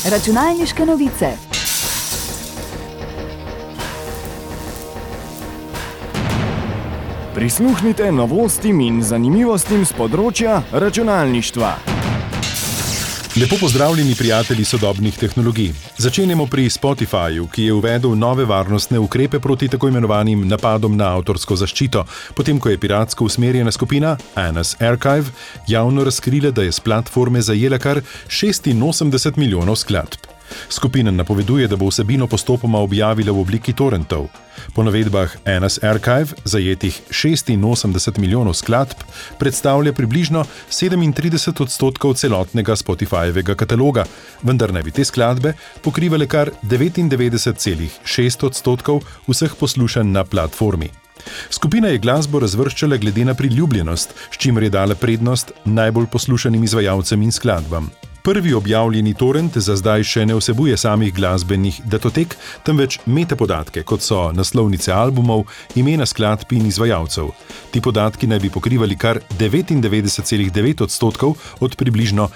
Računalniške novice. Prisluhnite novostim in zanimivostim z področja računalništva. Lepo pozdravljeni prijatelji sodobnih tehnologij. Začenjamo pri Spotifyju, ki je uvedel nove varnostne ukrepe proti tako imenovanim napadom na avtorsko zaščito, potem ko je piratsko usmerjena skupina ANS Archive javno razkrila, da je s platforme zajela kar 86 milijonov skladb. Skupina napoveduje, da bo vsebino postopoma objavila v obliki torrentov. Po navedbah ANS Archive zajetih 86 milijonov skladb predstavlja približno 37% celotnega Spotifyjevega kataloga, vendar naj bi te skladbe pokrivale kar 99,6% vseh poslušanj na platformi. Skupina je glasbo razvrščala glede na priljubljenost, s čimer je dala prednost najbolj poslušanim izvajalcem in skladbam. Prvi objavljeni torrent za zdaj še ne vsebuje samih glasbenih datotek, temveč metapodatke, kot so naslovnice albumov, imena skladb in izvajalcev. Ti podatki naj bi pokrivali kar 99,9% od približno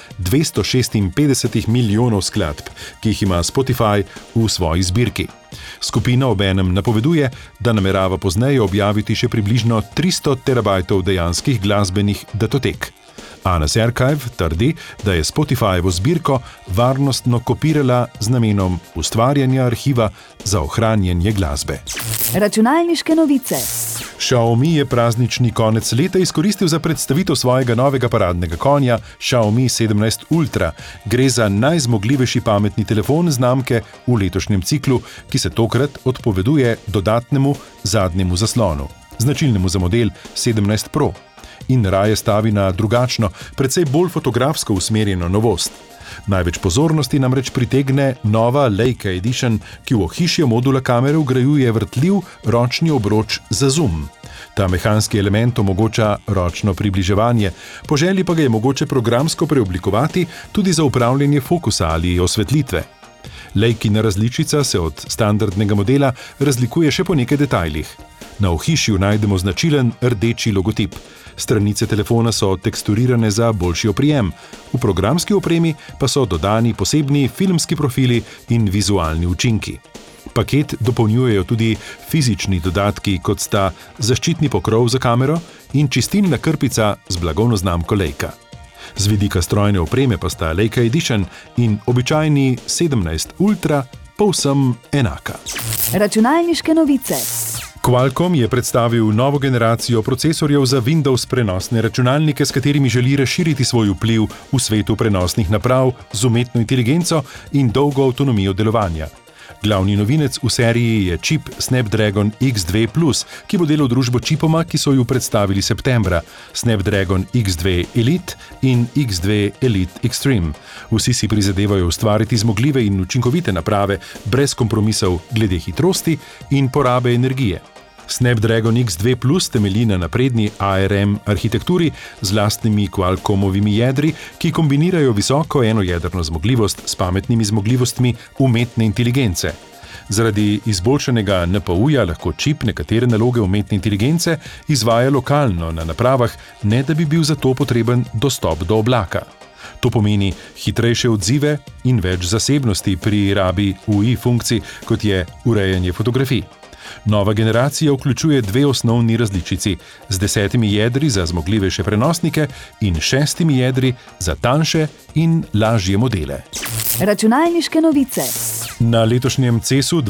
256 milijonov skladb, ki jih ima Spotify v svoji zbirki. Skupina obenem napoveduje, da namerava pozneje objaviti še približno 300 terabajtov dejanskih glasbenih datotek. ANS Archive trdi, da je Spotifyevo zbirko varnostno kopirala z namenom ustvarjanja arhiva za ohranjanje glasbe. Računalniške novice. Xiaomi je praznični konec leta izkoristil za predstavitev svojega novega paradnega konja Xiaomi 17 Ultra. Gre za najzmogljivejši pametni telefon znamke v letošnjem ciklu, ki se tokrat odpoveduje dodatnemu zadnjemu zaslonu, značilnemu za model 17 Pro. In raje stavi na drugačno, precej bolj fotografsko usmerjeno novost. Največ pozornosti namreč pritegne nova Leica Edition, ki v ohišje modula kamere vgrajuje vrtljiv ročni obroč za zoom. Ta mehanski element omogoča ročno približevanje, po želji pa ga je mogoče programsko preoblikovati tudi za upravljanje fokusa ali osvetlitve. Leicina različica se od standardnega modela razlikuje še po nekaj detajlih. Na ohišju najdemo značilen rdeči logotip. Stranice telefona so teksturirane za boljši oprijem, v programski opremi pa so dodani posebni filmski profili in vizualni učinki. Paket dopolnjujejo tudi fizični dodatki, kot sta zaščitni pokrov za kamero in čistilna krpica z blagovno znamko Leica. Z vidika strojne opreme pa sta Leica Edition in običajni 17 Ultra povsem enaka. Računalniške novice. Qualcomm je predstavil novo generacijo procesorjev za Windows prenosne računalnike, s katerimi želi razširiti svoj vpliv v svetu prenosnih naprav z umetno inteligenco in dolgo avtonomijo delovanja. Glavni novinec v seriji je čip Snapdragon X2+, ki bo delal družbo čipoma, ki so ju predstavili septembra, Snapdragon X2 Elite in X2 Elite Extreme. Vsi si prizadevajo ustvariti zmogljive in učinkovite naprave brez kompromisov glede hitrosti in porabe energije. Snapdragon X2+ temelji na napredni ARM arhitekturi z lastnimi Qualcommovimi jedri, ki kombinirajo visoko enojedrno zmogljivost s pametnimi zmogljivostmi umetne inteligence. Zaradi izboljšanega NPU-ja lahko čip nekatere naloge umetne inteligence izvaja lokalno na napravah, ne da bi bil za to potreben dostop do oblaka. To pomeni hitrejše odzive in več zasebnosti pri rabi UI funkcij, kot je urejanje fotografij. Nova generacija vključuje dve osnovni različici, z 10 jedri za zmogljivejše prenosnike in 6 jedri za tanjše in lažje modele. Računalniške novice. Na letošnjem CES-u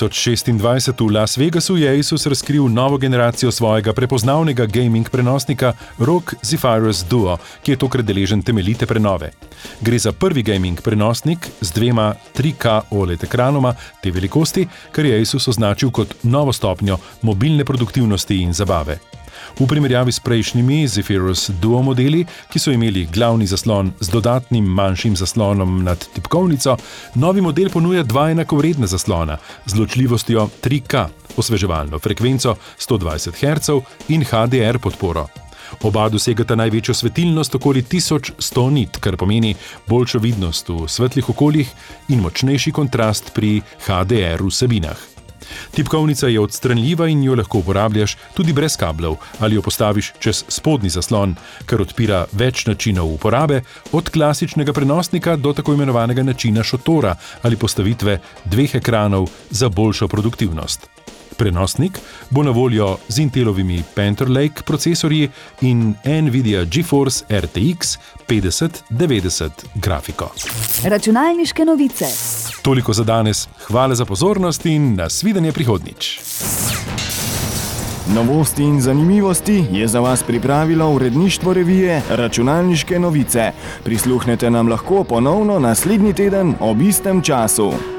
2026 v Las Vegasu je Asus razkril novo generacijo svojega prepoznavnega gaming prenosnika ROG Zephyrus Duo, ki je tokrat deležen temeljite prenove. Gre za prvi gaming prenosnik z dvema 3K OLED ekranoma te velikosti, kar je Asus označil kot novo stopnjo mobilne produktivnosti in zabave. V primerjavi s prejšnjimi Zephyrus Duo modeli, ki so imeli glavni zaslon z dodatnim manjšim zaslonom nad tipkovnico, novi model ponuja dva enakovredna zaslona z ločljivostjo 3K, osveževalno frekvenco 120 Hz in HDR podporo. Oba dosegata največjo svetilnost okoli 1100 nit, kar pomeni boljšo vidnost v svetlih okoljih in močnejši kontrast pri HDR vsebinah. Tipkovnica je odstranljiva in jo lahko uporabljaš tudi brez kablov ali jo postaviš čez spodnji zaslon, kar odpira več načinov uporabe, od klasičnega prenosnika do tako imenovanega načina šotora ali postavitve 2 ekranov za boljšo produktivnost. Prenosnik bo na voljo z Intelovimi Panther Lake procesorji in Nvidia GeForce RTX 5090 grafiko. Računalniške novice. Toliko za danes. Hvala za pozornost in nasvidenje prihodnjič. Novosti in zanimivosti je za vas pripravilo uredništvo revije Računalniške novice. Prisluhnete nam lahko ponovno naslednji teden ob istem času.